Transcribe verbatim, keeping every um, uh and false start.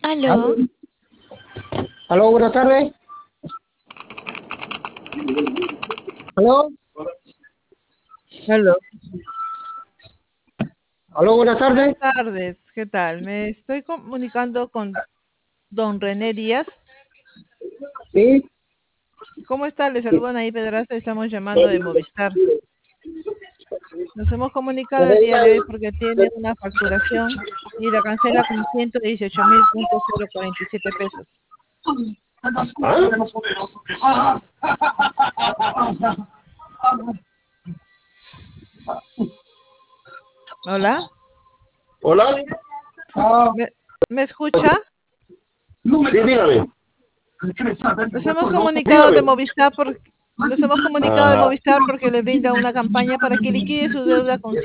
Aló, Aló, aló, buenas tardes. Aló, Aló, aló, buenas buenas tardes. tardes, ¿qué tal? Me estoy comunicando con don René Díaz. Sí, ¿Cómo está? Le saludan ahí Pedraza, estamos llamando de Movistar. Nos hemos comunicado el día de hoy porque tiene una facturación y la cancela con ciento dieciocho mil punto cero cuarenta y siete pesos. ¿Hola? hola. Ah, ¿Me, me escucha? sí, dígame. Nos hemos comunicado de Dígame. Movistar por, nos hemos comunicado de Ah, Movistar porque le brinda una campaña para que liquide su deuda con